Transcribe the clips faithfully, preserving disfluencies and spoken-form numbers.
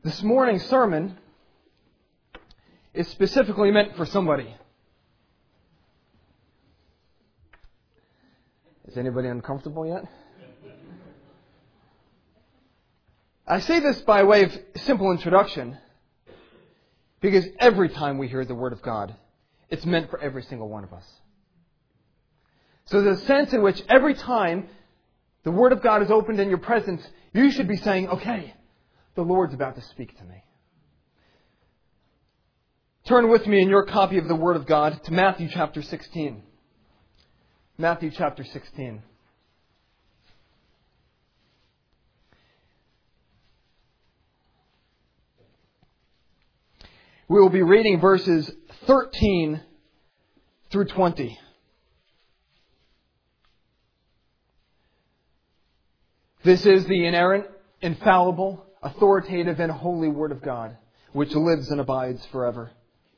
This morning's sermon is specifically meant for somebody. Is anybody uncomfortable yet? I say this by way of simple introduction because every time we hear the Word of God, it's meant for every single one of us. So there's a sense in which every time the Word of God is opened in your presence, you should be saying, okay, the Lord's about to speak to me. Turn with me in your copy of the Word of God to Matthew chapter sixteen. Matthew chapter sixteen. We will be reading verses thirteen through twenty. This is the inerrant, infallible, authoritative, and holy Word of God, which lives and abides forever.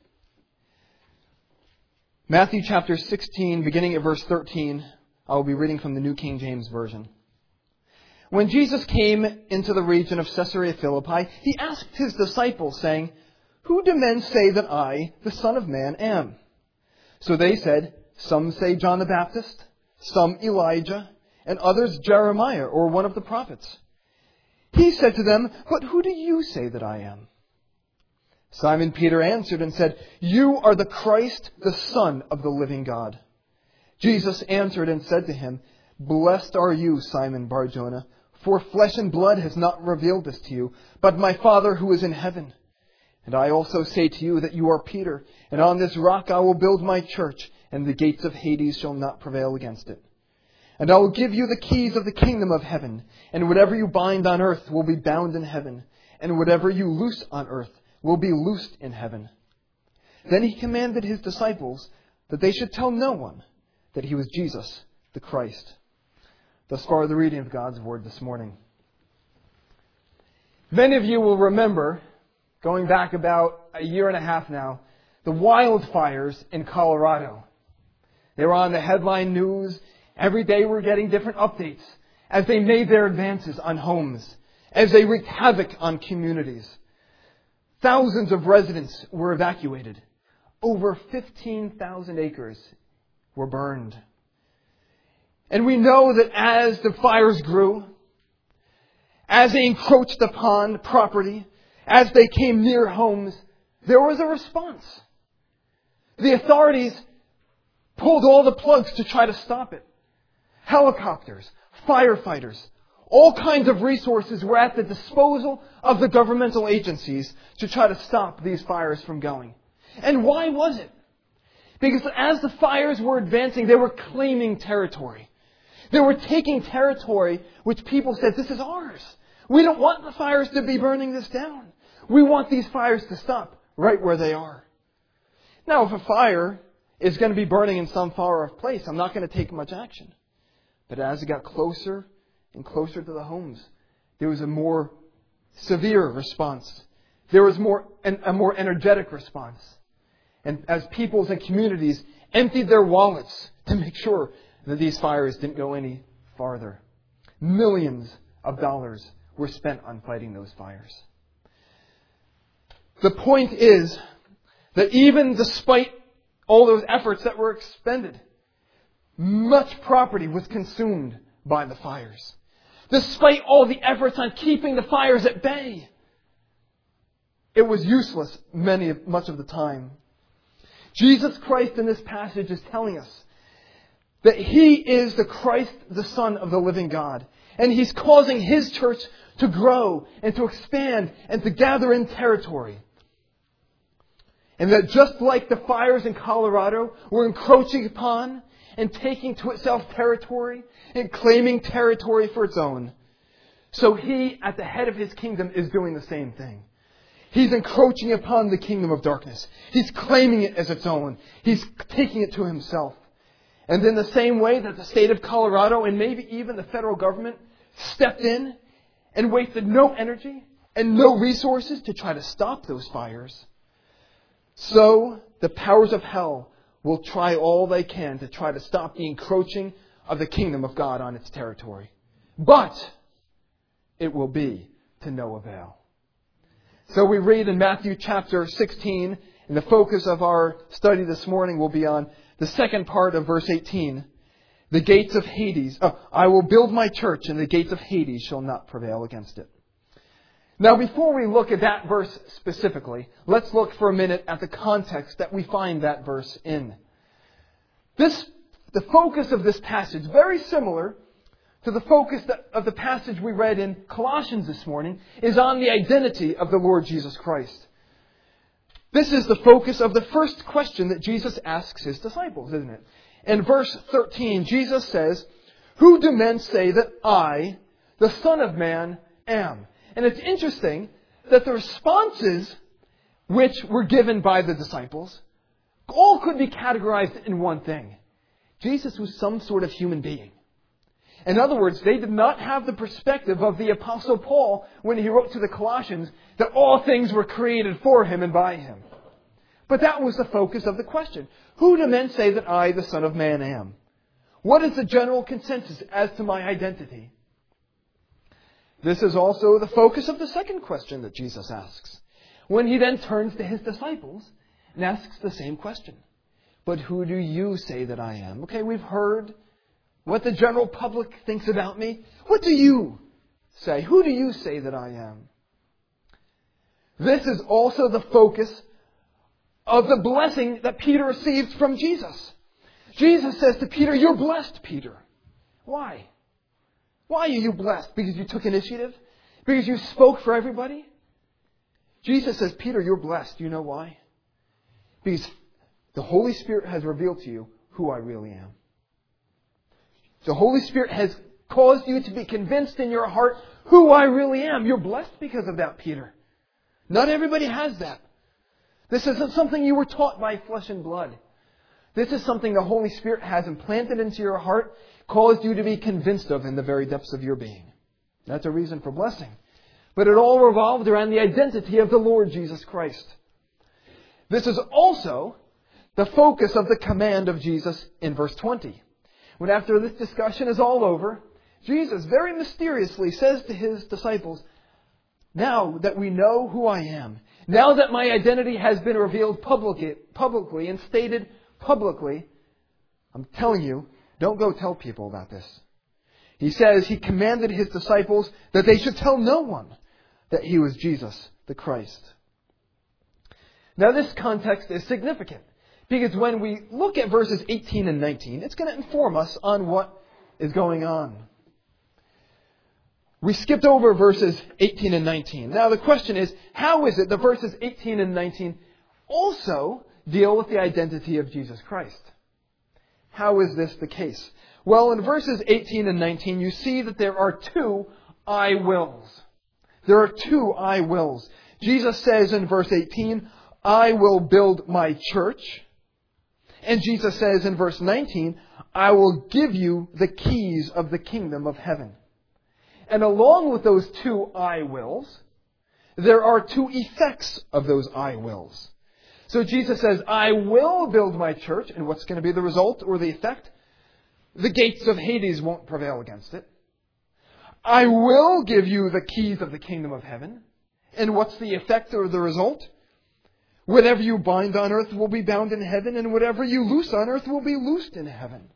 Matthew chapter sixteen, beginning at verse thirteen, I will be reading from the New King James Version. When Jesus came into the region of Caesarea Philippi, he asked his disciples, saying, "Who do men say that I, the Son of Man, am?" So they said, "Some say John the Baptist, some Elijah, and others Jeremiah or one of the prophets." He said to them, "But who do you say that I am?" Simon Peter answered and said, "You are the Christ, the Son of the living God." Jesus answered and said to him, "Blessed are you, Simon Bar-Jonah, for flesh and blood has not revealed this to you, but my Father who is in heaven. And I also say to you that you are Peter, and on this rock I will build my church, and the gates of Hades shall not prevail against it. And I will give you the keys of the kingdom of heaven, and whatever you bind on earth will be bound in heaven, and whatever you loose on earth will be loosed in heaven." Then he commanded his disciples that they should tell no one that he was Jesus, the Christ. Thus far, the reading of God's Word this morning. Many of you will remember, going back about a year and a half now, the wildfires in Colorado. They were on the headline news. Every day we're getting different updates as they made their advances on homes, as they wreaked havoc on communities. Thousands of residents were evacuated. Over fifteen thousand acres were burned. And we know that as the fires grew, as they encroached upon property, as they came near homes, there was a response. The authorities pulled all the plugs to try to stop it. Helicopters, firefighters, all kinds of resources were at the disposal of the governmental agencies to try to stop these fires from going. And why was it? Because as the fires were advancing, they were claiming territory. They were taking territory which people said, "This is ours. We don't want the fires to be burning this down. We want these fires to stop right where they are." Now, if a fire is going to be burning in some far off place, I'm not going to take much action. But as it got closer and closer to the homes, there was a more severe response. There was more a more energetic response. And as peoples and communities emptied their wallets to make sure that these fires didn't go any farther, millions of dollars were spent on fighting those fires. The point is that even despite all those efforts that were expended, much property was consumed by the fires. Despite all the efforts on keeping the fires at bay, it was useless many, much of the time. Jesus Christ in this passage is telling us that He is the Christ, the Son of the living God. And He's causing His church to grow and to expand and to gather in territory. And that just like the fires in Colorado were encroaching upon and taking to itself territory and claiming territory for its own, so He, at the head of His kingdom, is doing the same thing. He's encroaching upon the kingdom of darkness. He's claiming it as its own. He's taking it to Himself. And in the same way that the state of Colorado and maybe even the federal government stepped in and wasted no energy and no resources to try to stop those fires, so the powers of hell will try all they can to try to stop the encroaching of the kingdom of God on its territory. But it will be to no avail. So we read in Matthew chapter sixteen, and the focus of our study this morning will be on the second part of verse eighteen. The gates of Hades. Oh, I will build my church, and the gates of Hades shall not prevail against it. Now, before we look at that verse specifically, let's look for a minute at the context that we find that verse in. This, the focus of this passage, very similar to the focus of the passage we read in Colossians this morning, is on the identity of the Lord Jesus Christ. This is the focus of the first question that Jesus asks His disciples, isn't it? In verse thirteen, Jesus says, "Who do men say that I, the Son of Man, am?" And it's interesting that the responses which were given by the disciples all could be categorized in one thing. Jesus was some sort of human being. In other words, they did not have the perspective of the Apostle Paul when he wrote to the Colossians that all things were created for him and by him. But that was the focus of the question. Who do men say that I, the Son of Man, am? What is the general consensus as to my identity? This is also the focus of the second question that Jesus asks, when He then turns to His disciples and asks the same question. But who do you say that I am? Okay, we've heard what the general public thinks about me. What do you say? Who do you say that I am? This is also the focus of the blessing that Peter received from Jesus. Jesus says to Peter, "You're blessed, Peter." Why? Why are you blessed? Because you took initiative? Because you spoke for everybody? Jesus says, "Peter, you're blessed." You know why? Because the Holy Spirit has revealed to you who I really am. The Holy Spirit has caused you to be convinced in your heart who I really am. You're blessed because of that, Peter. Not everybody has that. This isn't something you were taught by flesh and blood. This is something the Holy Spirit has implanted into your heart, caused you to be convinced of in the very depths of your being. That's a reason for blessing. But it all revolved around the identity of the Lord Jesus Christ. This is also the focus of the command of Jesus in verse twenty. When after this discussion is all over, Jesus very mysteriously says to His disciples, "Now that we know who I am, now that my identity has been revealed publicly, publicly and stated publicly, I'm telling you, don't go tell people about this." He says He commanded His disciples that they should tell no one that He was Jesus the Christ. Now this context is significant because when we look at verses eighteen and nineteen, it's going to inform us on what is going on. We skipped over verses eighteen and nineteen. Now the question is, how is it that verses eighteen and nineteen also deal with the identity of Jesus Christ? How is this the case? Well, in verses eighteen and nineteen, you see that there are two I wills. There are two I wills. Jesus says in verse eighteen, "I will build my church." And Jesus says in verse nineteen, "I will give you the keys of the kingdom of heaven." And along with those two I wills, there are two effects of those I wills. So Jesus says, "I will build my church." And what's going to be the result or the effect? The gates of Hades won't prevail against it. "I will give you the keys of the kingdom of heaven." And what's the effect or the result? Whatever you bind on earth will be bound in heaven, and whatever you loose on earth will be loosed in heaven.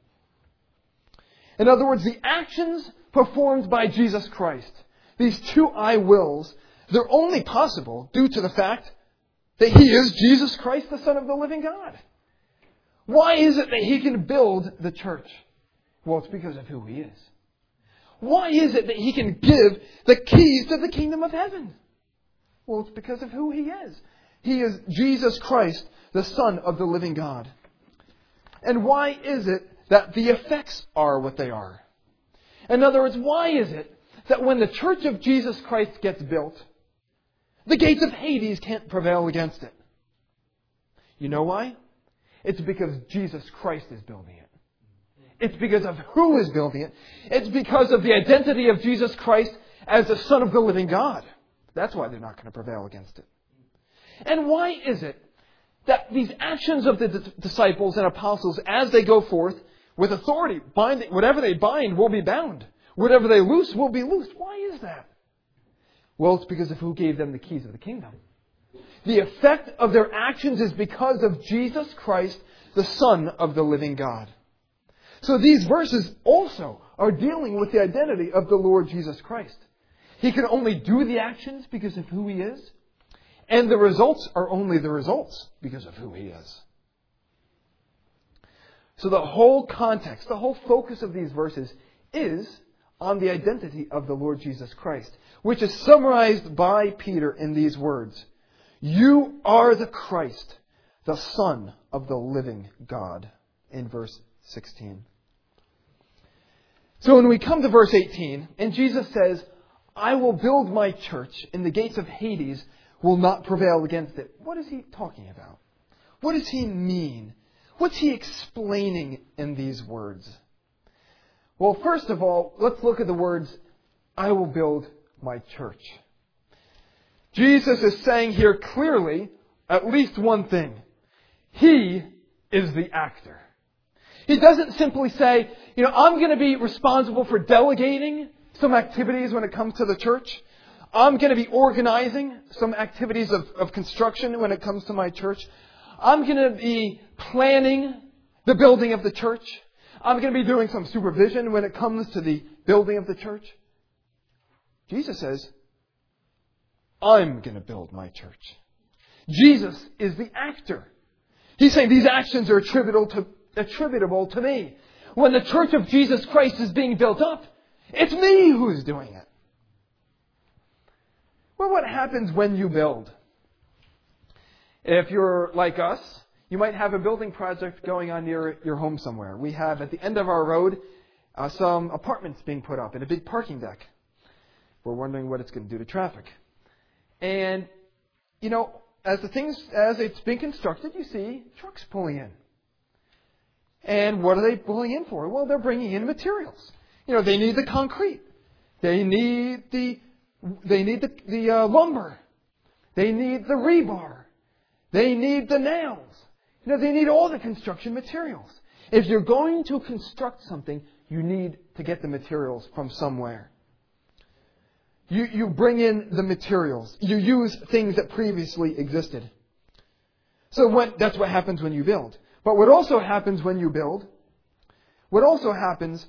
In other words, the actions performed by Jesus Christ, these two I wills, they're only possible due to the fact that He is Jesus Christ, the Son of the living God. Why is it that He can build the church? Well, it's because of who He is. Why is it that He can give the keys to the kingdom of heaven? Well, it's because of who He is. He is Jesus Christ, the Son of the living God. And why is it that the effects are what they are? In other words, why is it that when the church of Jesus Christ gets built, the gates of Hades can't prevail against it? You know why? It's because Jesus Christ is building it. It's because of who is building it. It's because of the identity of Jesus Christ as the Son of the living God. That's why they're not going to prevail against it. And why is it that these actions of the d- disciples and apostles, as they go forth with authority, binding, whatever they bind will be bound. Whatever they loose will be loosed. Why is that? Well, it's because of who gave them the keys of the kingdom. The effect of their actions is because of Jesus Christ, the Son of the living God. So these verses also are dealing with the identity of the Lord Jesus Christ. He can only do the actions because of who He is. And the results are only the results because of who He is. So the whole context, the whole focus of these verses is on the identity of the Lord Jesus Christ, which is summarized by Peter in these words. You are the Christ, the Son of the living God, in verse sixteen. So when we come to verse eighteen, and Jesus says, I will build my church, and the gates of Hades will not prevail against it. What is He talking about? What does He mean? What's He explaining in these words? Well, first of all, let's look at the words, I will build my church. Jesus is saying here clearly at least one thing. He is the actor. He doesn't simply say, you know, I'm going to be responsible for delegating some activities when it comes to the church. I'm going to be organizing some activities of, of construction when it comes to my church. I'm going to be planning the building of the church. I'm going to be doing some supervision when it comes to the building of the church. Jesus says, I'm going to build my church. Jesus is the actor. He's saying these actions are attributable to, attributable to me. When the church of Jesus Christ is being built up, it's me who's doing it. Well, what happens when you build? If you're like us, you might have a building project going on near your home somewhere. We have at the end of our road uh, some apartments being put up and a big parking deck. We're wondering what it's going to do to traffic. And, you know, as the things, as it's being constructed, you see trucks pulling in. And what are they pulling in for? Well, they're bringing in materials. You know, they need the concrete. They need the, they need the, the uh, lumber. They need the rebar. They need the nails. You know, they need all the construction materials. If you're going to construct something, you need to get the materials from somewhere. You, you bring in the materials. You use things that previously existed. So when, that's what happens when you build. But what also happens when you build, what also happens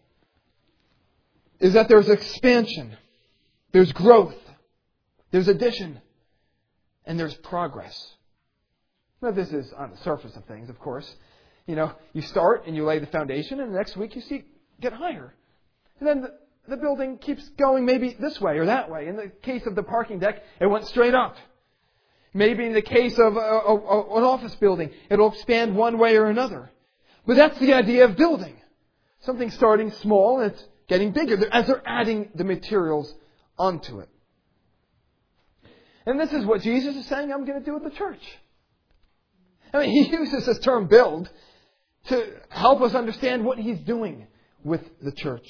is that there's expansion, there's growth, there's addition, and there's progress. Now, this is on the surface of things, of course. You know, you start and you lay the foundation, and the next week you see get higher. And then the, the building keeps going maybe this way or that way. In the case of the parking deck, it went straight up. Maybe in the case of a, a, a, an office building, it'll expand one way or another. But that's the idea of building. Something starting small and it's getting bigger as they're adding the materials onto it. And this is what Jesus is saying I'm going to do with the church. I mean, He uses this term build to help us understand what He's doing with the church.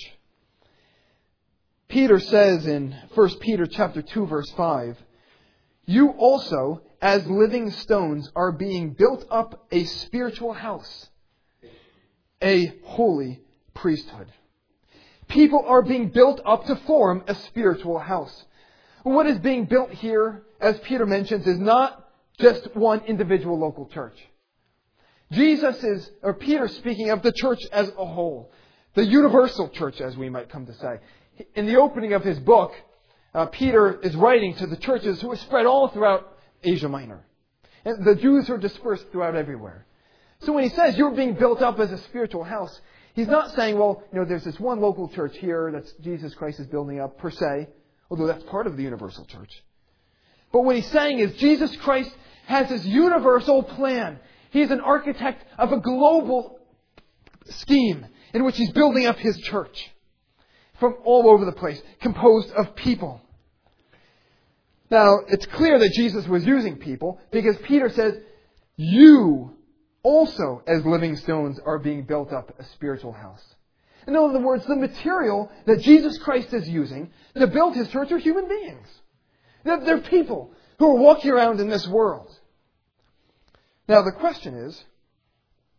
Peter says in First Peter chapter two, verse five, you also, as living stones, are being built up a spiritual house, a holy priesthood. People are being built up to form a spiritual house. What is being built here, as Peter mentions, is not just one individual local church. Jesus is, or Peter speaking of the church as a whole. The universal church, as we might come to say. In the opening of his book, uh, Peter is writing to the churches who are spread all throughout Asia Minor. And the Jews are dispersed throughout everywhere. So when he says you're being built up as a spiritual house, he's not saying, well, you know, there's this one local church here that Jesus Christ is building up per se, although that's part of the universal church. But what he's saying is Jesus Christ has this universal plan. He's an architect of a global scheme in which He's building up His church from all over the place, composed of people. Now, it's clear that Jesus was using people because Peter says, you also, as living stones, are being built up a spiritual house. In other words, the material that Jesus Christ is using to build His church are human beings. They're, they're people who are walking around in this world. Now, the question is,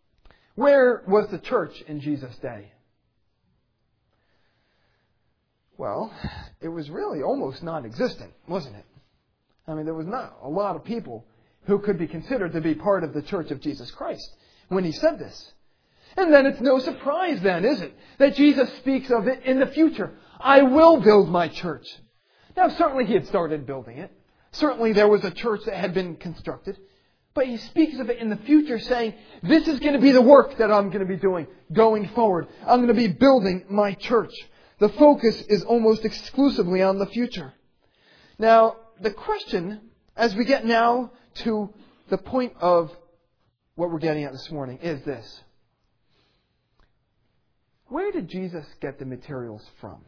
where was the church in Jesus' day? Well, it was really almost non-existent, wasn't it? I mean, there was not a lot of people who could be considered to be part of the Church of Jesus Christ when he said this. And then it's no surprise then, is it, that Jesus speaks of it in the future. I will build my church. Now, certainly he had started building it. Certainly there was a church that had been constructed. But he speaks of it in the future, saying, this is going to be the work that I'm going to be doing going forward. I'm going to be building my church. The focus is almost exclusively on the future. Now, the question, as we get now to the point of what we're getting at this morning, is this. Where did Jesus get the materials from?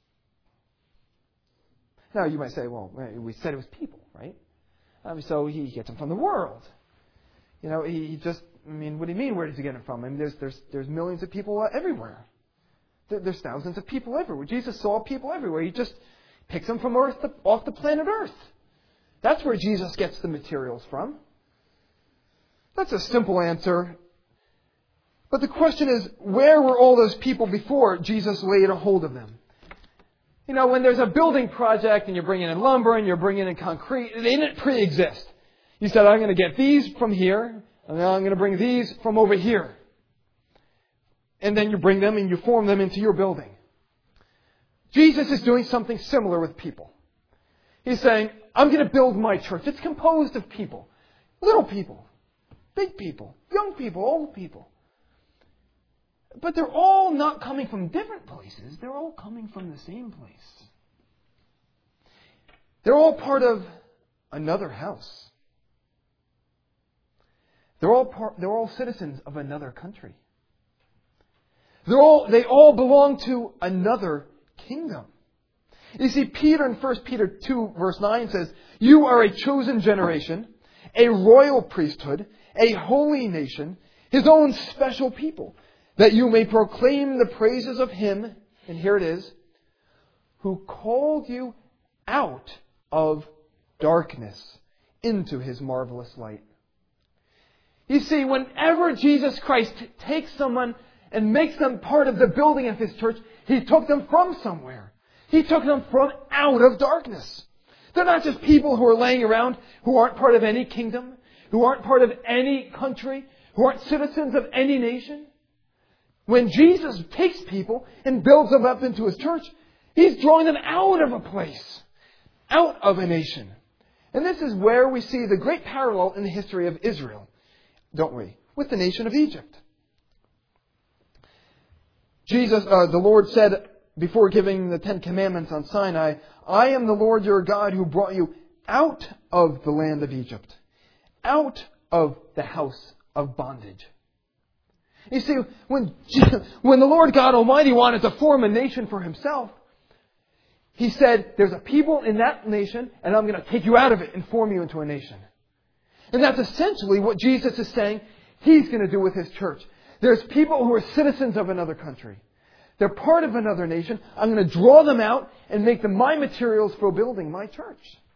Now, you might say, well, we said it was people, right? Um, so he gets them from the world. You know, he just, I mean, what do you mean, where does he get them from? I mean, there's, there's, there's millions of people everywhere. There's thousands of people everywhere. Jesus saw people everywhere. He just picks them from earth to, off the planet Earth. That's where Jesus gets the materials from. That's a simple answer. But the question is, where were all those people before Jesus laid a hold of them? You know, when there's a building project and you're bringing in lumber and you're bringing in concrete, they didn't pre-exist. You said, I'm going to get these from here, and then I'm going to bring these from over here. And then you bring them and you form them into your building. Jesus is doing something similar with people. He's saying, I'm going to build my church. It's composed of people. Little people, big people, young people, old people. But they're all not coming from different places. They're all coming from the same place. They're all part of another house. They're all part, they're all citizens of another country. They're all, they all belong to another kingdom. You see, Peter in First Peter two verse nine says, you are a chosen generation, a royal priesthood, a holy nation, his own special people, that you may proclaim the praises of him, and here it is, who called you out of darkness into his marvelous light. You see, whenever Jesus Christ takes someone and makes them part of the building of his church, he took them from somewhere. He took them from out of darkness. They're not just people who are laying around who aren't part of any kingdom, who aren't part of any country, who aren't citizens of any nation. When Jesus takes people and builds them up into his church, he's drawing them out of a place, out of a nation. And this is where we see the great parallel in the history of Israel, don't we? With the nation of Egypt. Jesus, uh, the Lord said before giving the Ten Commandments on Sinai, I am the Lord your God who brought you out of the land of Egypt, out of the house of bondage. You see, when, when the Lord God Almighty wanted to form a nation for himself, he said, there's a people in that nation, and I'm going to take you out of it and form you into a nation. And that's essentially what Jesus is saying he's going to do with his church. There's people who are citizens of another country. They're part of another nation. I'm going to draw them out and make them my materials for building my church.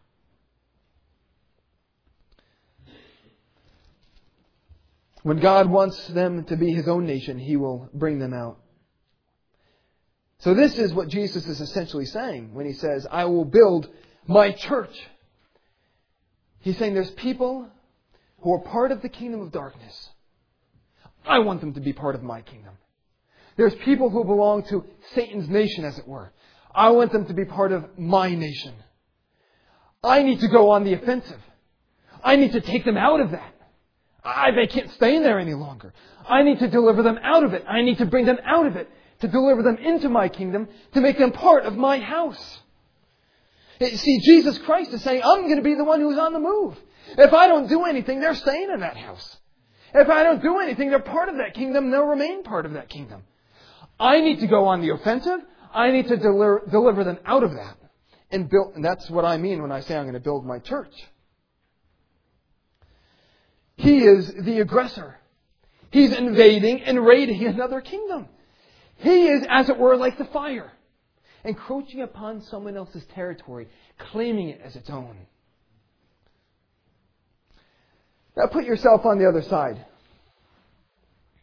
When God wants them to be his own nation, he will bring them out. So this is what Jesus is essentially saying when he says, I will build my church. He's saying there's people who are part of the kingdom of darkness. I want them to be part of my kingdom. There's people who belong to Satan's nation, as it were. I want them to be part of my nation. I need to go on the offensive. I need to take them out of that. I, they can't stay in there any longer. I need to deliver them out of it. I need to bring them out of it, to deliver them into my kingdom, to make them part of my house. See, Jesus Christ is saying, I'm going to be the one who's on the move. If I don't do anything, they're staying in that house. If I don't do anything, they're part of that kingdom. They'll remain part of that kingdom. I need to go on the offensive. I need to deliver, deliver them out of that. And, build, and that's what I mean when I say I'm going to build my church. He is the aggressor. He's invading and raiding another kingdom. He is, as it were, like the fire, encroaching upon someone else's territory, claiming it as its own. Now put yourself on the other side.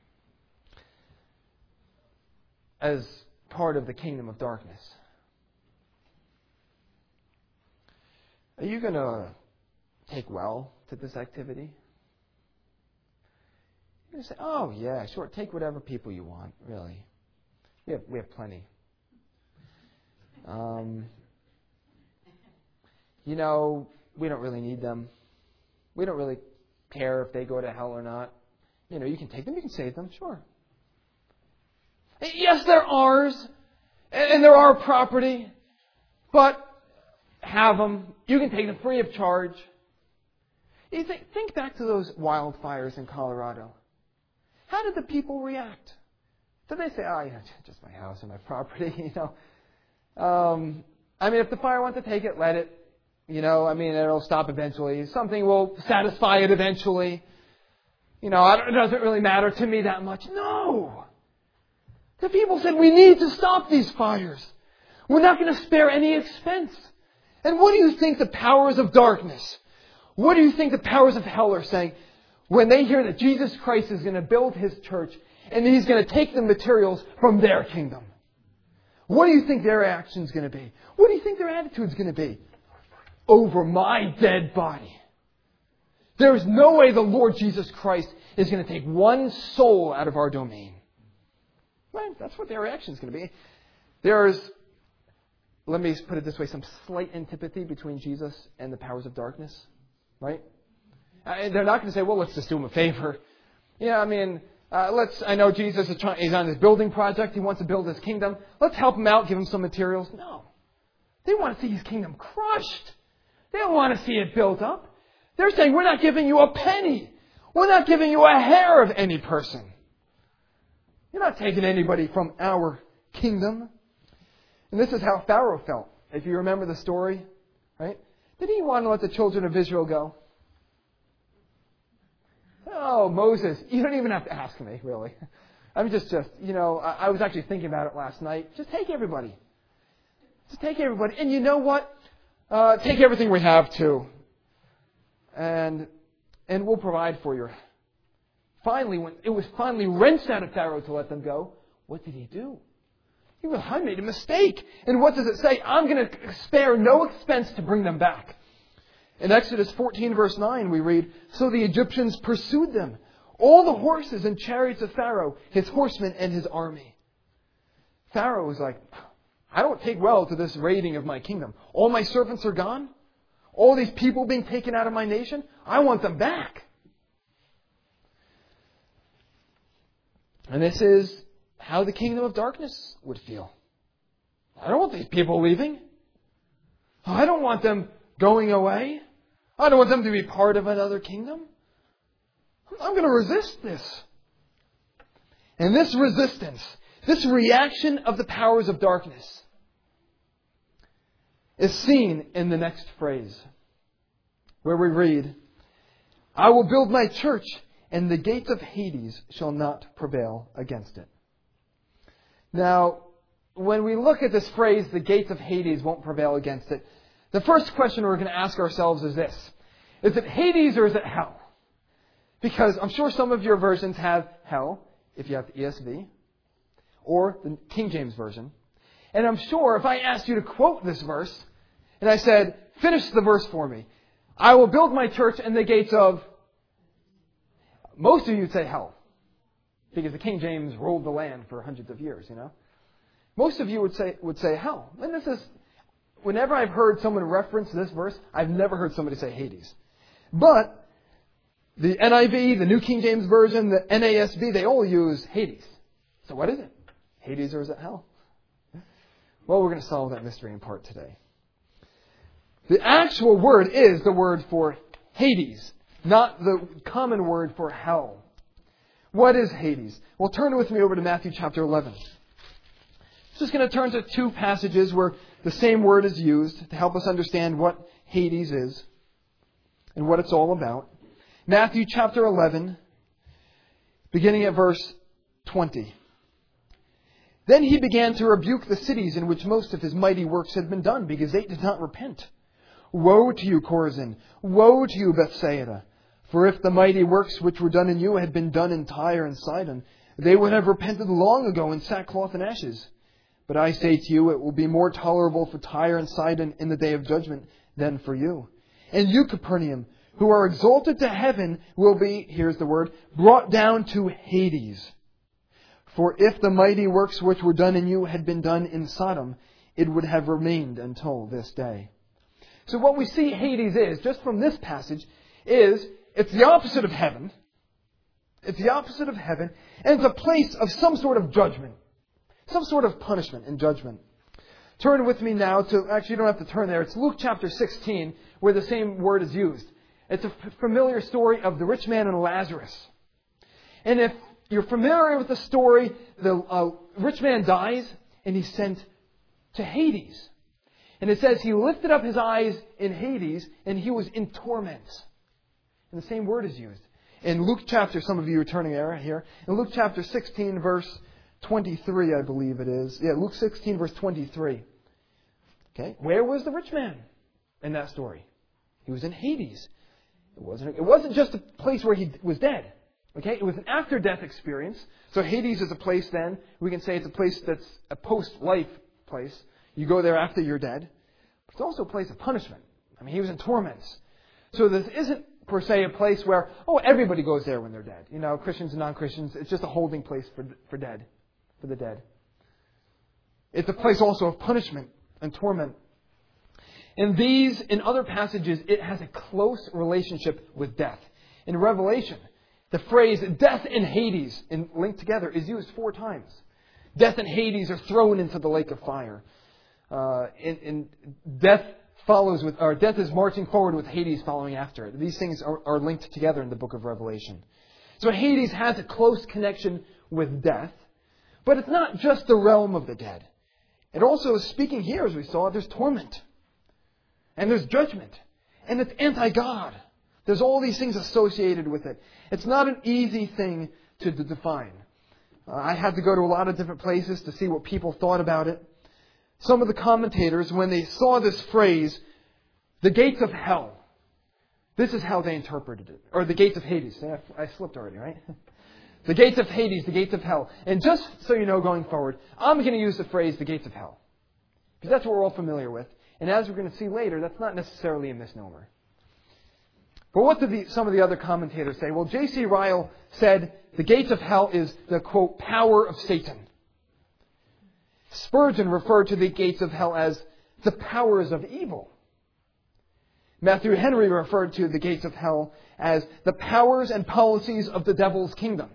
As part of the kingdom of darkness. Are you going to take well to this activity? You're going to say, oh, yeah, sure, take whatever people you want, really. We have, we have plenty. Um, you know, we don't really need them. We don't really care if they go to hell or not. You know, you can take them, you can save them, sure. Yes, they're ours, and they're our property, but have them. You can take them free of charge. You think, think back to those wildfires in Colorado. How did the people react? Did they say, oh, yeah, just my house and my property, you know? Um, I mean, if the fire wants to take it, let it. You know, I mean, it'll stop eventually. Something will satisfy it eventually. You know, I don't, it doesn't really matter to me that much. No! The people said, we need to stop these fires. We're not going to spare any expense. And what do you think the powers of darkness, what do you think the powers of hell are saying when they hear that Jesus Christ is going to build His church and He's going to take the materials from their kingdom? What do you think their action's going to be? What do you think their attitude's going to be? Over my dead body. There is no way the Lord Jesus Christ is going to take one soul out of our domain. Well, that's what their reaction is going to be. There's, let me put it this way, some slight antipathy between Jesus and the powers of darkness. Right? Uh, they're not going to say, well, let's just do Him a favor. Yeah, I mean, uh, let's, I know Jesus is trying, he's on this building project. He wants to build His kingdom. Let's help Him out, give Him some materials. No. They want to see His kingdom crushed. They don't want to see it built up. They're saying, we're not giving you a penny. We're not giving you a hair of any person. You're not taking anybody from our kingdom. And this is how Pharaoh felt. If you remember the story, right? Did he want to let the children of Israel go? Oh, Moses, you don't even have to ask me, really. I'm just, just, you know, I, I was actually thinking about it last night. Just take everybody. Just take everybody. And you know what? Uh, take everything we have, too. And and we'll provide for you. Finally, when it was finally wrenched out of Pharaoh to let them go, what did he do? He goes, I made a mistake. And what does it say? I'm going to spare no expense to bring them back. In Exodus fourteen, verse nine, we read, so the Egyptians pursued them, all the horses and chariots of Pharaoh, his horsemen and his army. Pharaoh was like, I don't take well to this raiding of my kingdom. All my servants are gone. All these people being taken out of my nation. I want them back. And this is how the kingdom of darkness would feel. I don't want these people leaving. I don't want them going away. I don't want them to be part of another kingdom. I'm going to resist this. And this resistance, this reaction of the powers of darkness is seen in the next phrase where we read, I will build my church and the gates of Hades shall not prevail against it. Now, when we look at this phrase, the gates of Hades won't prevail against it, the first question we're going to ask ourselves is this. Is it Hades or is it hell? Because I'm sure some of your versions have hell, if you have the E S V, or the King James Version. And I'm sure if I asked you to quote this verse, and I said, finish the verse for me. I will build my church and the gates of... Most of you would say hell. Because the King James ruled the land for hundreds of years, you know. Most of you would say would say hell. And this is... Whenever I've heard someone reference this verse, I've never heard somebody say Hades. But the N I V, the New King James Version, the N A S B, they all use Hades. So what is it? Hades or is it hell? Well, we're going to solve that mystery in part today. The actual word is the word for Hades, not the common word for hell. What is Hades? Well, turn with me over to Matthew chapter eleven. Just going to turn to two passages where the same word is used to help us understand what Hades is and what it's all about. Matthew chapter eleven, beginning at verse twenty. Then he began to rebuke the cities in which most of his mighty works had been done, because they did not repent. Woe to you, Chorazin! Woe to you, Bethsaida! For if the mighty works which were done in you had been done in Tyre and Sidon, they would have repented long ago in sackcloth and ashes. But I say to you, it will be more tolerable for Tyre and Sidon in the day of judgment than for you. And you, Capernaum, who are exalted to heaven, will be, here's the word, brought down to Hades. For if the mighty works which were done in you had been done in Sodom, it would have remained until this day. So what we see Hades is, just from this passage, is it's the opposite of heaven. It's the opposite of heaven, and it's a place of some sort of judgment. Some sort of punishment and judgment. Turn with me now to, actually you don't have to turn there, it's Luke chapter sixteen, where the same word is used. It's a familiar story of the rich man and Lazarus. And if you're familiar with the story, the uh, rich man dies, and he's sent to Hades. And it says he lifted up his eyes in Hades, and he was in torments. And the same word is used. In Luke chapter, some of you are turning there here, in Luke chapter sixteen, verse twenty-three, I believe it is. Yeah, Luke sixteen, verse twenty-three. Okay, where was the rich man in that story? He was in Hades. It wasn't, it wasn't just a place where he was dead. Okay, it was an after-death experience. So Hades is a place then, we can say it's a place that's a post-life place. You go there after you're dead. But it's also a place of punishment. I mean, he was in torments. So this isn't per se a place where, oh, everybody goes there when they're dead. You know, Christians and non-Christians, it's just a holding place for, for dead, for the dead. It's a place also of punishment and torment. In these, in other passages, it has a close relationship with death. In Revelation, the phrase death and Hades in, linked together is used four times. Death and Hades are thrown into the lake of fire. Uh, and, and death follows with, or death is marching forward with Hades following after it. These things are, are linked together in the book of Revelation. So Hades has a close connection with death, but it's not just the realm of the dead. It also is speaking here, as we saw, there's torment. And there's judgment. And it's anti-God. There's all these things associated with it. It's not an easy thing to, to define. Uh, I had to go to a lot of different places to see what people thought about it. Some of the commentators, when they saw this phrase, the gates of hell, this is how they interpreted it. Or the gates of Hades. I slipped already, right? The gates of Hades, the gates of hell. And just so you know going forward, I'm going to use the phrase the gates of hell. Because that's what we're all familiar with. And as we're going to see later, that's not necessarily a misnomer. But what did the, some of the other commentators say? Well, J C Ryle said the gates of hell is the, quote, power of Satan. Spurgeon referred to the gates of hell as the powers of evil. Matthew Henry referred to the gates of hell as the powers and policies of the devil's kingdom.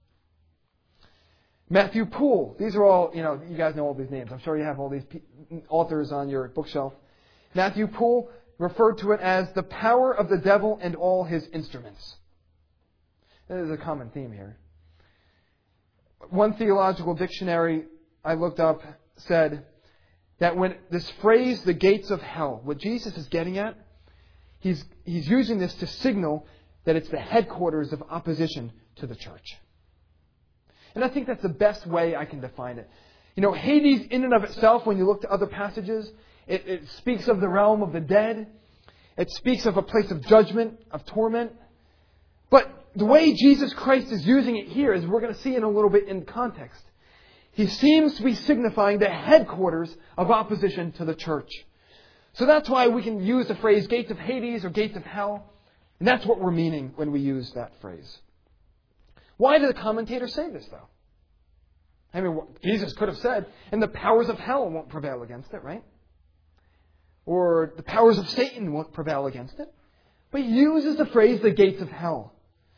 Matthew Poole, these are all, you know, you guys know all these names. I'm sure you have all these authors on your bookshelf. Matthew Poole referred to it as the power of the devil and all his instruments. That is a common theme here. One theological dictionary I looked up said that when this phrase, the gates of hell, what Jesus is getting at, he's, he's using this to signal that it's the headquarters of opposition to the church. And I think that's the best way I can define it. You know, Hades in and of itself, when you look to other passages, it, it speaks of the realm of the dead. It speaks of a place of judgment, of torment. But the way Jesus Christ is using it here, as we're going to see in a little bit in context, he seems to be signifying the headquarters of opposition to the church. So that's why we can use the phrase gates of Hades or gates of hell. And that's what we're meaning when we use that phrase. Why do the commentators say this, though? I mean, Jesus could have said, and the powers of hell won't prevail against it, right? Or the powers of Satan won't prevail against it. But he uses the phrase, the gates of hell.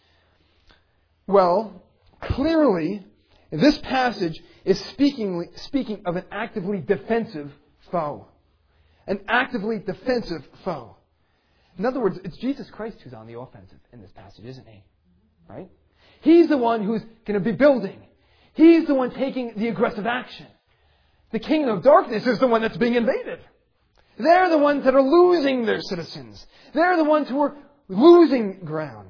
Well, clearly, this passage is speaking, speaking of an actively defensive foe. An actively defensive foe. In other words, it's Jesus Christ who's on the offensive in this passage, isn't he? Right? He's the one who's going to be building. He's the one taking the aggressive action. The kingdom of darkness is the one that's being invaded. They're the ones that are losing their citizens. They're the ones who are losing ground.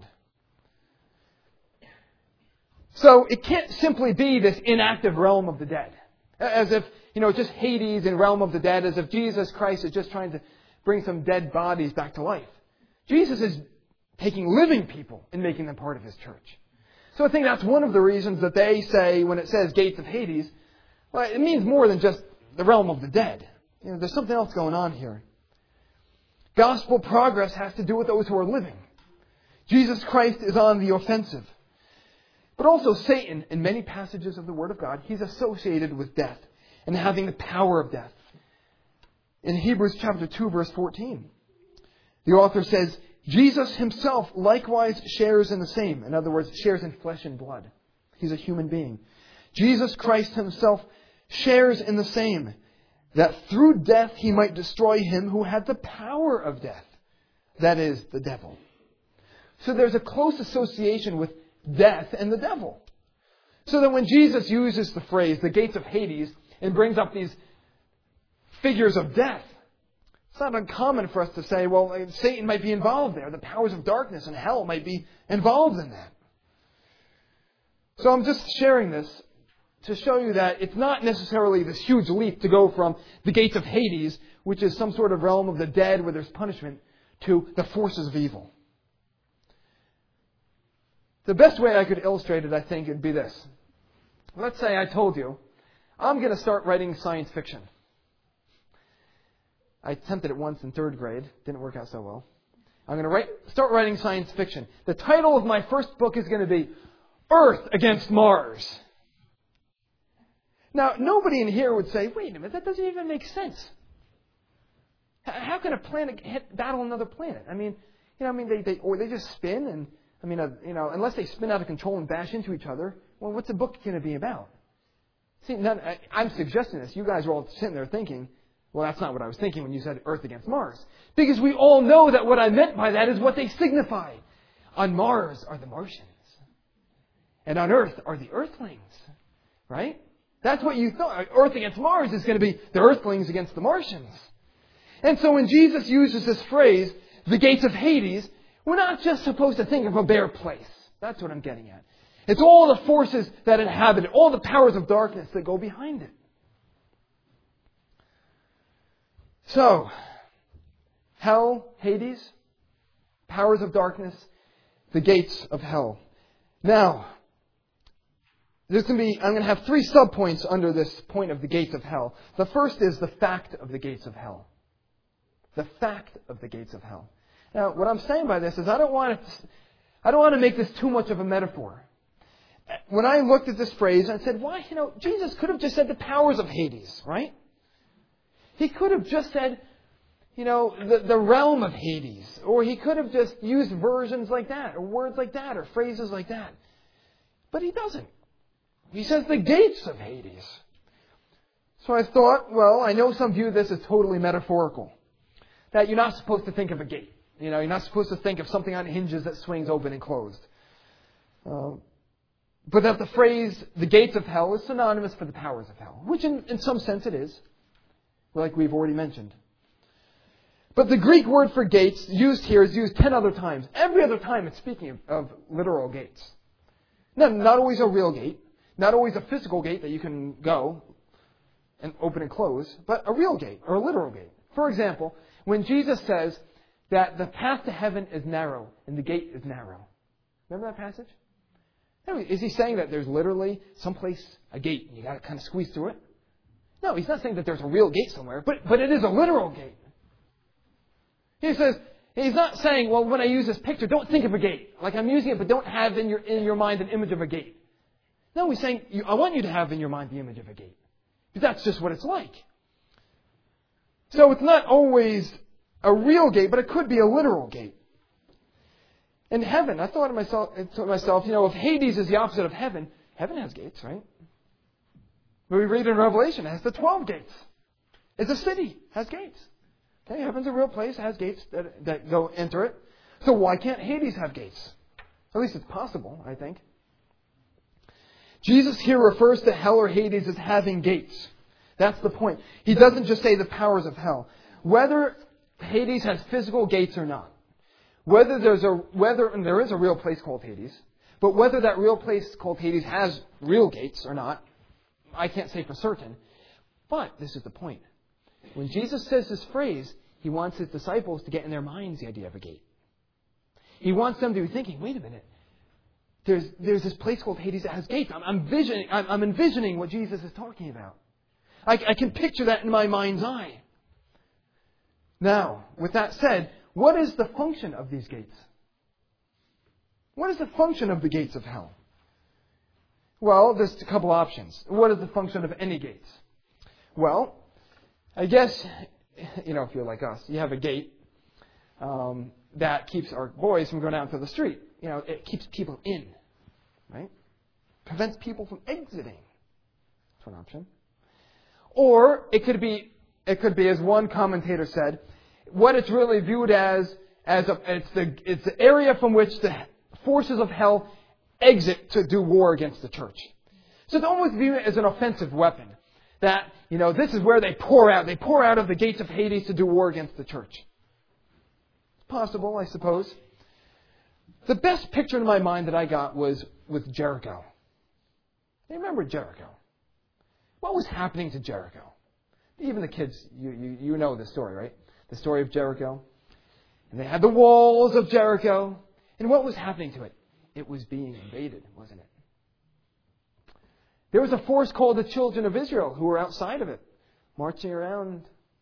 So it can't simply be this inactive realm of the dead. As if, you know, just Hades and realm of the dead, as if Jesus Christ is just trying to bring some dead bodies back to life. Jesus is taking living people and making them part of his church. So I think that's one of the reasons that they say, when it says gates of Hades, well, it means more than just the realm of the dead. You know, there's something else going on here. Gospel progress has to do with those who are living. Jesus Christ is on the offensive. But also Satan, in many passages of the Word of God, he's associated with death and having the power of death. In Hebrews chapter two, verse fourteen, the author says, Jesus himself likewise shares in the same. In other words, shares in flesh and blood. He's a human being. Jesus Christ himself shares in the same, that through death he might destroy him who had the power of death. That is, the devil. So there's a close association with death and the devil. So that when Jesus uses the phrase, the gates of Hades, and brings up these figures of death, it's not uncommon for us to say, well, Satan might be involved there. The powers of darkness and hell might be involved in that. So I'm just sharing this to show you that it's not necessarily this huge leap to go from the gates of Hades, which is some sort of realm of the dead where there's punishment, to the forces of evil. The best way I could illustrate it, I think, would be this. Let's say I told you, I'm going to start writing science fiction. I attempted it once in third grade. Didn't work out so well. I'm going to write, start writing science fiction. The title of my first book is going to be Earth Against Mars. Now, nobody in here would say, wait a minute, that doesn't even make sense. How can a planet hit, battle another planet? I mean, you know, I mean, they, they, or they just spin and, I mean, uh, you know, unless they spin out of control and bash into each other, well, what's the book going to be about? See, none, I, I'm suggesting this. You guys are all sitting there thinking, well, that's not what I was thinking when you said Earth against Mars. Because we all know that what I meant by that is what they signify. On Mars are the Martians. And on Earth are the Earthlings. Right? That's what you thought. Earth against Mars is going to be the Earthlings against the Martians. And so when Jesus uses this phrase, the gates of Hades, we're not just supposed to think of a bare place. That's what I'm getting at. It's all the forces that inhabit it, all the powers of darkness that go behind it. So, hell, Hades, powers of darkness, the gates of hell. Now, there's going to be, I'm going to have three subpoints under this point of the gates of hell. The first is the fact of the gates of hell. The fact of the gates of hell. Now, what I'm saying by this is I don't want to, I don't want to make this too much of a metaphor. When I looked at this phrase, I said, why, you know, Jesus could have just said the powers of Hades, right? He could have just said, you know, the, the realm of Hades. Or he could have just used versions like that, or words like that, or phrases like that. But he doesn't. He says the gates of Hades. So I thought, well, I know some view this as totally metaphorical. That you're not supposed to think of a gate. You know, you're not supposed to think of something on hinges that swings open and closed. Uh, but that the phrase, the gates of hell, is synonymous for the powers of hell. Which in, in some sense it is. Like we've already mentioned. But the Greek word for gates used here is used ten other times. Every other time it's speaking of, of literal gates. Not, not always a real gate. Not always a physical gate that you can go and open and close. But a real gate or a literal gate. For example, when Jesus says that the path to heaven is narrow and the gate is narrow. Remember that passage? Is he saying that there's literally someplace, a gate, and you got to kind of squeeze through it? No, he's not saying that there's a real gate somewhere, but, but it is a literal gate. He says, he's not saying, well, when I use this picture, don't think of a gate. Like I'm using it, but don't have in your, in your mind an image of a gate. No, he's saying, I want you to have in your mind the image of a gate. Because that's just what it's like. So it's not always a real gate, but it could be a literal gate. In heaven, I thought to myself, to myself, you know, if Hades is the opposite of heaven, heaven has gates, right? But we read in Revelation, it has the twelve gates. It's a city, has gates. Okay, heaven's a real place, has gates that, that go enter it. So why can't Hades have gates? At least it's possible, I think. Jesus here refers to hell or Hades as having gates. That's the point. He doesn't just say the powers of hell. Whether Hades has physical gates or not, whether there's a whether and there is a real place called Hades, but whether that real place called Hades has real gates or not, I can't say for certain. But this is the point. When Jesus says this phrase, he wants his disciples to get in their minds the idea of a gate. He wants them to be thinking, wait a minute, there's there's this place called Hades that has gates. I'm, I'm, visioning, I'm, I'm envisioning what Jesus is talking about. I, I can picture that in my mind's eye. Now, with that said, what is the function of these gates? What is the function of the gates of hell? Well, there's a couple options. What is the function of any gates? Well, I guess, you know, if you're like us, you have a gate um, that keeps our boys from going out to the street. You know, it keeps people in, right? Prevents people from exiting. That's one option. Or it could be, it could be, as one commentator said, what it's really viewed as, as a, it's the it's the area from which the forces of hell exit to do war against the church. So it's almost viewed as an offensive weapon. That, you know, this is where they pour out. They pour out of the gates of Hades to do war against the church. It's possible, I suppose. The best picture in my mind that I got was with Jericho. You remember Jericho? What was happening to Jericho? Even the kids, you, you, you know the story, right? The story of Jericho. And they had the walls of Jericho. And what was happening to it? It was being invaded, wasn't it? There was a force called the children of Israel who were outside of it, marching around.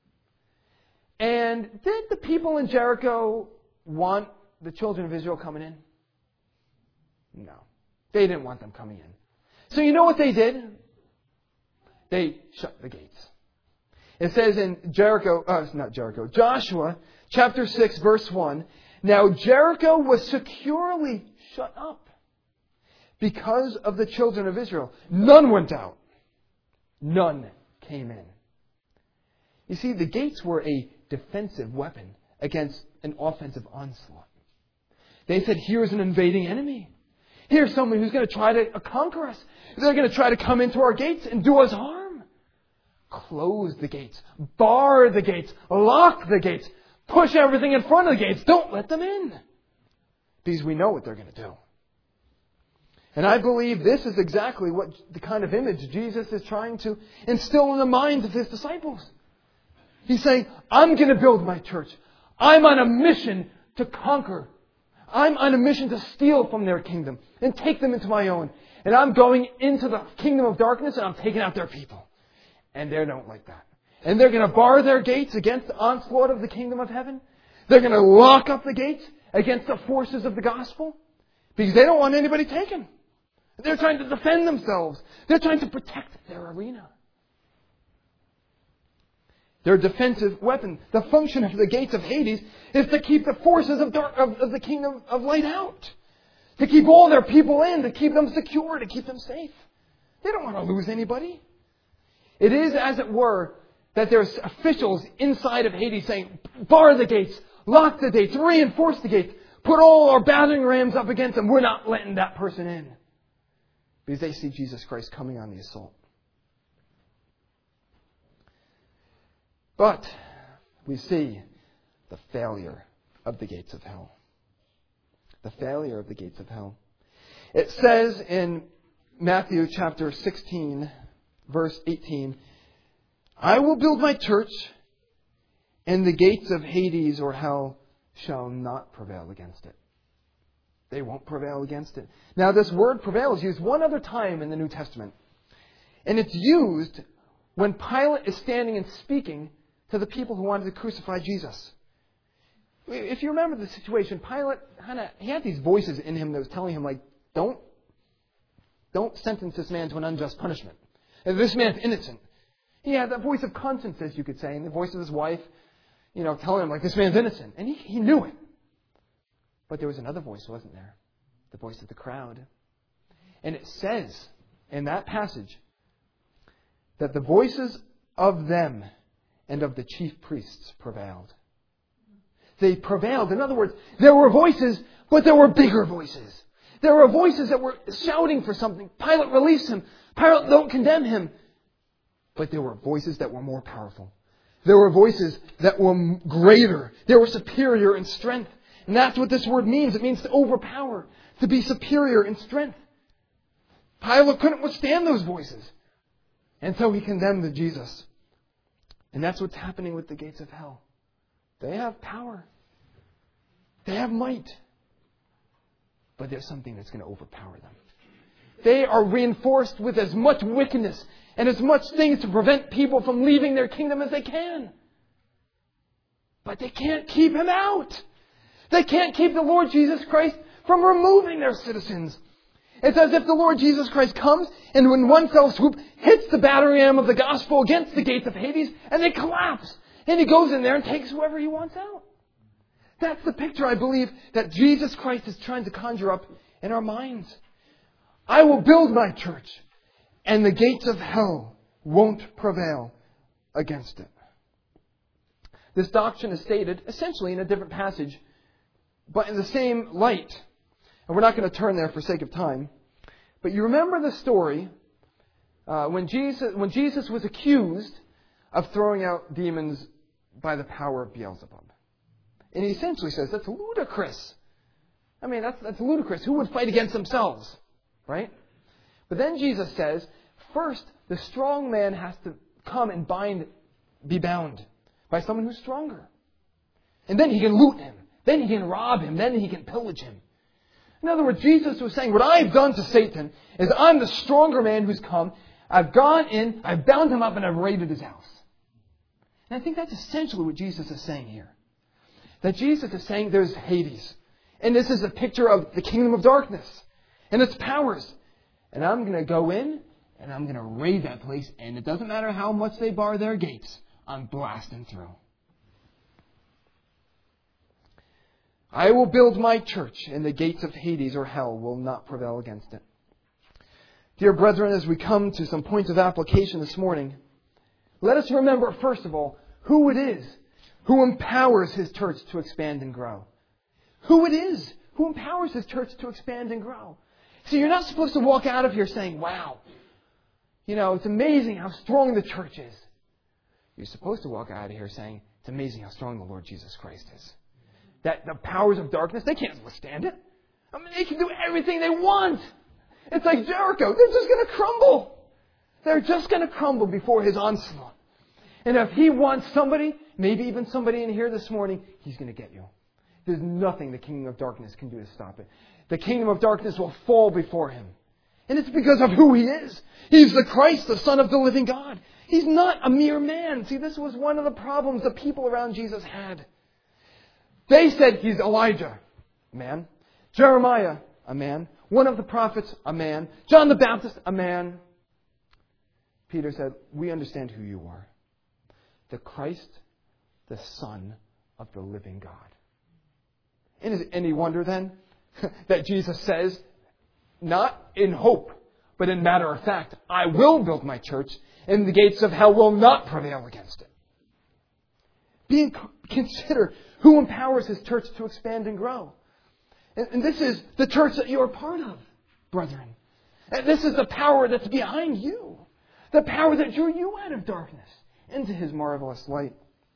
And did the people in Jericho want the children of Israel coming in? No. They didn't want them coming in. So you know what they did? They shut the gates. It says in Jericho, uh, not Jericho, Joshua chapter six verse one, now Jericho was securely shut up because of the children of Israel. None went out. None came in. You see, the gates were a defensive weapon against an offensive onslaught. They said, here's an invading enemy. Here's someone who's going to try to conquer us. They're going to try to come into our gates and do us harm. Close the gates. Bar the gates. Lock the gates. Push everything in front of the gates. Don't let them in. Because we know what they're going to do. And I believe this is exactly what the kind of image Jesus is trying to instill in the minds of His disciples. He's saying, I'm going to build my church. I'm on a mission to conquer. I'm on a mission to steal from their kingdom and take them into my own. And I'm going into the kingdom of darkness and I'm taking out their people. And they don't like that. And they're going to bar their gates against the onslaught of the kingdom of heaven. They're going to lock up the gates against the forces of the gospel. Because they don't want anybody taken. They're trying to defend themselves. They're trying to protect their arena. Their defensive weapon. The function of the gates of Hades is to keep the forces of, dark, of, of the kingdom of light out. To keep all their people in. To keep them secure. To keep them safe. They don't want to lose anybody. It is, as it were, that there's officials inside of Hades saying, bar the gates, lock the gates, reinforce the gates, put all our battering rams up against them. We're not letting that person in. Because they see Jesus Christ coming on the assault. But we see the failure of the gates of hell. The failure of the gates of hell. It says in Matthew chapter sixteen, verse eighteen, I will build my church, and the gates of Hades or hell shall not prevail against it. They won't prevail against it. Now, this word prevail is used one other time in the New Testament. And it's used when Pilate is standing and speaking to the people who wanted to crucify Jesus. If you remember the situation, Pilate had a, he had these voices in him that was telling him, like, don't, don't sentence this man to an unjust punishment. This man's innocent. He had that voice of conscience, as you could say, and the voice of his wife, you know, telling him, like, this man's innocent. And he, he knew it. But there was another voice, wasn't there? The voice of the crowd. And it says in that passage that the voices of them and of the chief priests prevailed. They prevailed. In other words, there were voices, but there were bigger voices. There were voices that were shouting for something. Pilate, release him. Pilate, don't condemn him. But there were voices that were more powerful. There were voices that were greater. They were superior in strength. And that's what this word means. It means to overpower, to be superior in strength. Pilate couldn't withstand those voices. And so he condemned Jesus. And that's what's happening with the gates of hell. They have power. They have might. But there's something that's going to overpower them. They are reinforced with as much wickedness and as much things to prevent people from leaving their kingdom as they can. But they can't keep him out. They can't keep the Lord Jesus Christ from removing their citizens. It's as if the Lord Jesus Christ comes and in one fell swoop hits the battering ram of the gospel against the gates of Hades and they collapse. And he goes in there and takes whoever he wants out. That's the picture, I believe, that Jesus Christ is trying to conjure up in our minds. I will build my church and the gates of hell won't prevail against it. This doctrine is stated essentially in a different passage, but in the same light. And we're not going to turn there for sake of time. But you remember the story uh, when Jesus when Jesus was accused of throwing out demons by the power of Beelzebub. And he essentially says, that's ludicrous. I mean, that's, that's ludicrous. Who would fight against themselves? Right? But then Jesus says, first, the strong man has to come and bind, be bound by someone who's stronger. And then he can loot him. Then he can rob him. Then he can pillage him. In other words, Jesus was saying, what I've done to Satan is I'm the stronger man who's come. I've gone in, I've bound him up, and I've raided his house. And I think that's essentially what Jesus is saying here. That Jesus is saying there's Hades. And this is a picture of the kingdom of darkness and its powers. And I'm going to go in and I'm going to raid that place. And it doesn't matter how much they bar their gates. I'm blasting through. I will build my church, and the gates of Hades or hell will not prevail against it. Dear brethren, as we come to some points of application this morning, let us remember, first of all, who it is who empowers His church to expand and grow. Who it is who empowers His church to expand and grow. See, you're not supposed to walk out of here saying, wow, you know, it's amazing how strong the church is. You're supposed to walk out of here saying, it's amazing how strong the Lord Jesus Christ is. That the powers of darkness, they can't withstand it. I mean, they can do everything they want. It's like Jericho. They're just going to crumble. They're just going to crumble before His onslaught. And if He wants somebody, maybe even somebody in here this morning, He's going to get you. There's nothing the kingdom of darkness can do to stop it. The kingdom of darkness will fall before Him. And it's because of who He is. He's the Christ, the Son of the living God. He's not a mere man. See, this was one of the problems the people around Jesus had. They said He's Elijah, a man. Jeremiah, a man. One of the prophets, a man. John the Baptist, a man. Peter said, we understand who you are. The Christ, the Son of the living God. And is it any wonder then that Jesus says, not in hope, but in matter of fact, I will build my church, and the gates of hell will not prevail against it. Being, consider who empowers His church to expand and grow. And, and this is the church that you are part of, brethren. And this is the power that's behind you. The power that drew you out of darkness into His marvelous light.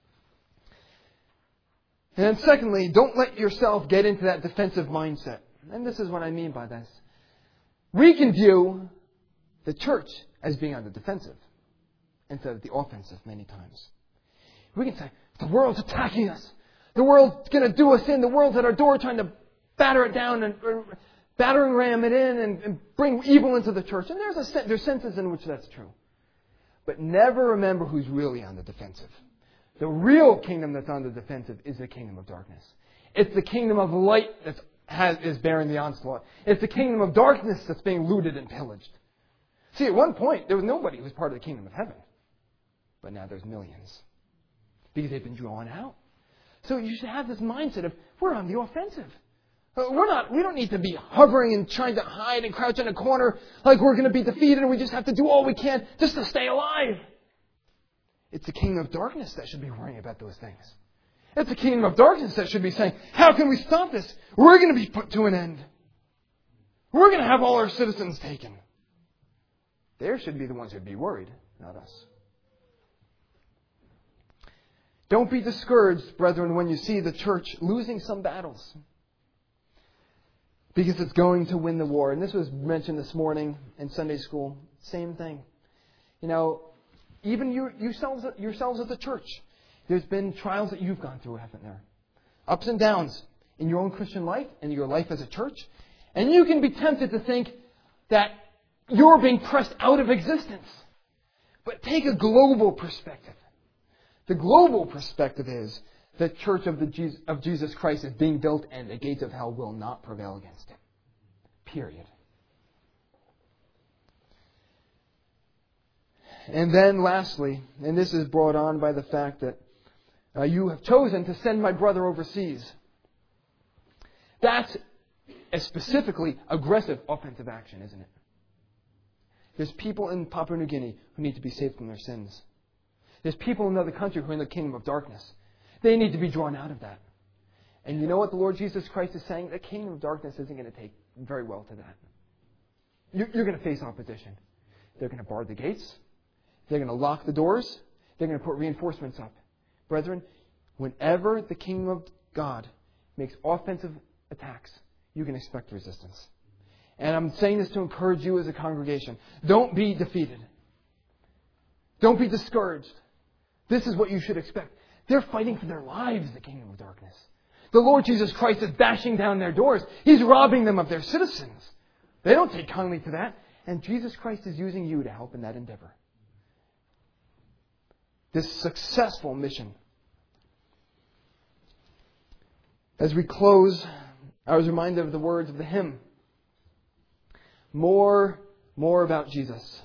And then secondly, don't let yourself get into that defensive mindset. And this is what I mean by this. We can view the church as being on the defensive instead of the offensive many times. We can say, the world's attacking us. The world's going to do us in. The world's at our door trying to batter it down and battering ram it in and, and bring evil into the church. And there's a there's senses in which that's true. But never remember who's really on the defensive. The real kingdom that's on the defensive is the kingdom of darkness. It's the kingdom of light that has, is bearing the onslaught. It's the kingdom of darkness that's being looted and pillaged. See, at one point, there was nobody who was part of the kingdom of heaven. But now there's millions. Because they've been drawn out. So you should have this mindset of, we're on the offensive. We're not, we don't need to be hovering and trying to hide and crouch in a corner like we're going to be defeated and we just have to do all we can just to stay alive. It's the kingdom of darkness that should be worrying about those things. It's the kingdom of darkness that should be saying, how can we stop this? We're going to be put to an end. We're going to have all our citizens taken. They should be the ones who'd be worried, not us. Don't be discouraged, brethren, when you see the church losing some battles. Because it's going to win the war. And this was mentioned this morning in Sunday school. Same thing. You know, even you, yourselves, yourselves as a church, there's been trials that you've gone through, haven't there? Ups and downs in your own Christian life and your life as a church. And you can be tempted to think that you're being pressed out of existence. But take a global perspective. The global perspective is the church of, the Jesus, of Jesus Christ is being built, and the gates of hell will not prevail against it. Period. And then lastly, and this is brought on by the fact that uh, you have chosen to send my brother overseas. That's a specifically aggressive offensive action, isn't it? There's people in Papua New Guinea who need to be saved from their sins. There's people in another country who are in the kingdom of darkness. They need to be drawn out of that. And you know what the Lord Jesus Christ is saying? The kingdom of darkness isn't going to take very well to that. You're, you're going to face opposition. They're going to bar the gates. They're going to lock the doors. They're going to put reinforcements up. Brethren, whenever the kingdom of God makes offensive attacks, you can expect resistance. And I'm saying this to encourage you as a congregation. Don't be defeated. Don't be discouraged. This is what you should expect. They're fighting for their lives, the kingdom of darkness. The Lord Jesus Christ is bashing down their doors. He's robbing them of their citizens. They don't take kindly to that. And Jesus Christ is using you to help in that endeavor. This successful mission. As we close, I was reminded of the words of the hymn. More, more about Jesus.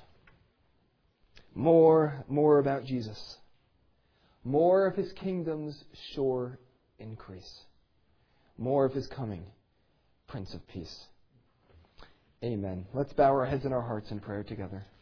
More, more about Jesus. More of His kingdom's sure increase. More of His coming, Prince of Peace. Amen. Let's bow our heads and our hearts in prayer together.